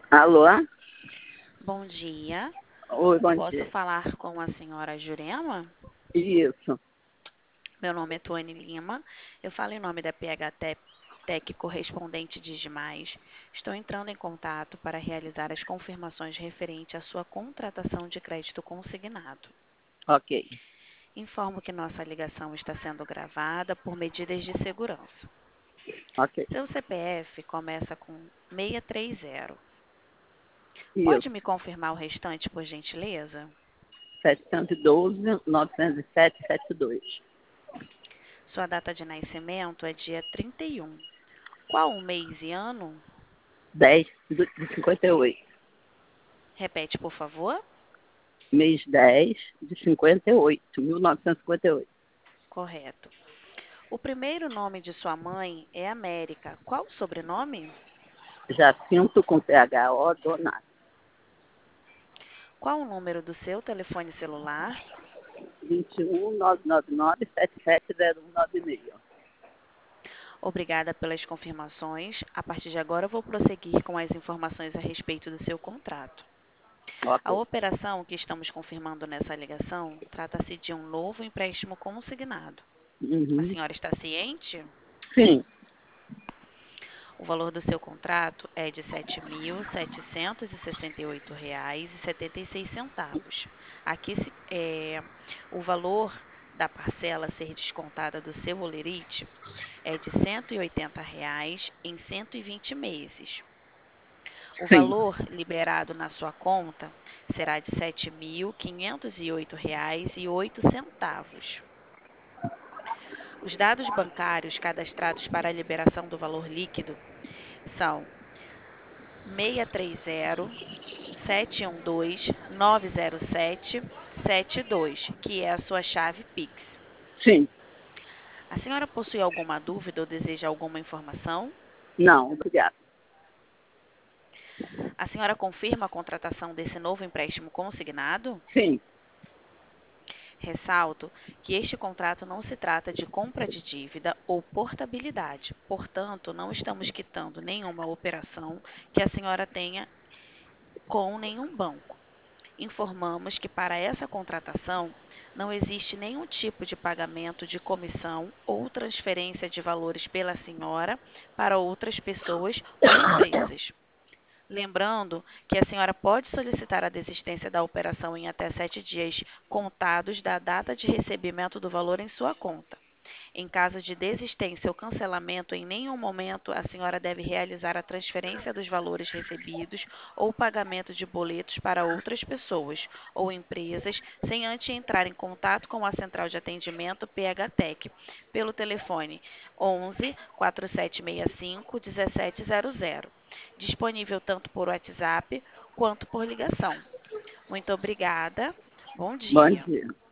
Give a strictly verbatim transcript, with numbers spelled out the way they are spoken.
Alô? Bom dia. Oi, bom Posso dia. falar com a senhora Jurema? Isso. Meu nome é Tuane Lima. Eu falo em nome da P H T Tec correspondente de Digimais. Estou entrando em contato para realizar as confirmações referente à sua contratação de crédito consignado. Ok, Informo que nossa ligação está sendo gravada por medidas de segurança. ok. Seu C P F começa com seiscentos e trinta. Pode Isso. me confirmar o restante, por gentileza? setecentos e doze, novecentos e sete, setenta e dois. Sua data de nascimento é dia trinta e um. Qual o mês e ano? dez de cinquenta e oito. Repete, por favor. Mês dez de cinquenta e oito, mil novecentos e cinquenta e oito. Correto. O primeiro nome de sua mãe é América. Qual o sobrenome? Jacinto com T H O Donato. Qual o número do seu telefone celular? vinte e um, nove nove nove, sete sete zero um nove seis. Obrigada pelas confirmações. A partir de agora, eu vou prosseguir com as informações a respeito do seu contrato. A Ok. operação que estamos confirmando nessa ligação trata-se de um novo empréstimo consignado. A Uhum. senhora está ciente? Sim, O valor do seu contrato é de sete mil setecentos e sessenta e oito reais e setenta e seis centavos. Aqui se- é, o valor da parcela a ser descontada do seu holerite é de cento e oitenta reais em cento e vinte meses. O sim, valor liberado na sua conta será de sete mil quinhentos e oito reais e oito centavos. Os dados bancários cadastrados para a liberação do valor líquido são seis três zero, sete um dois, nove zero sete, sete dois, que é a sua chave Pix. sim. A senhora possui alguma dúvida ou deseja alguma informação? Não, obrigado. A senhora confirma a contratação desse novo empréstimo consignado? Sim, Ressalto que este contrato não se trata de compra de dívida ou portabilidade, portanto, não estamos quitando nenhuma operação que a senhora tenha com nenhum banco. Informamos que para essa contratação não existe nenhum tipo de pagamento de comissão ou transferência de valores pela senhora para outras pessoas ou empresas. Lembrando que a senhora pode solicitar a desistência da operação em até sete dias contados da data de recebimento do valor em sua conta. Em caso de desistência ou cancelamento, em nenhum momento a senhora deve realizar a transferência dos valores recebidos ou pagamento de boletos para outras pessoas ou empresas sem antes entrar em contato com a central de atendimento P H Tec pelo telefone onze, quatro sete seis cinco, um sete zero zero, disponível tanto por WhatsApp quanto por ligação. Muito obrigada. Bom bom dia. dia.